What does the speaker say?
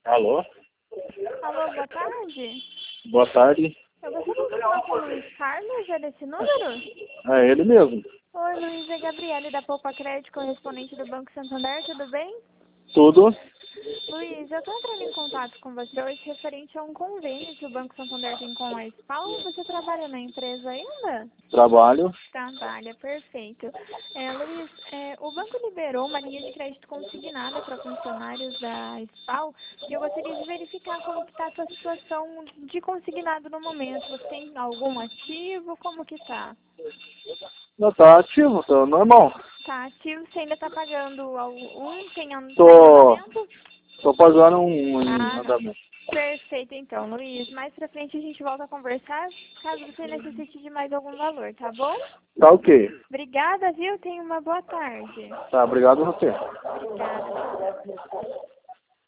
Alô? Alô, boa tarde. Boa tarde. Eu gostaria de falar com o Luiz Carlos, é desse número? É ele mesmo. Oi, Luiz, é Gabriele da Poupa Crédito, correspondente do Banco Santander, tudo bem? Tudo? Luiz, eu estou entrando em contato com você hoje referente a um convênio que o Banco Santander tem com a SPAL. Você trabalha na empresa ainda? Trabalho. Trabalha, perfeito. Luiz, o banco liberou uma linha de crédito consignada para funcionários da SPAL e eu gostaria de verificar como que está a sua situação de consignado no momento. Você tem algum ativo? Como que está? Não, tá ativo, tá normal. Tá ativo, você ainda está pagando algum, tem Tô, andamento? tô pagando um em Ah, não. andamento. Perfeito, então, Luiz. Mais pra frente a gente volta a conversar, caso você necessite de mais algum valor, tá bom? Tá ok. Obrigada, viu? Tenha uma boa tarde. Tá, obrigado a você. Obrigada, tchau.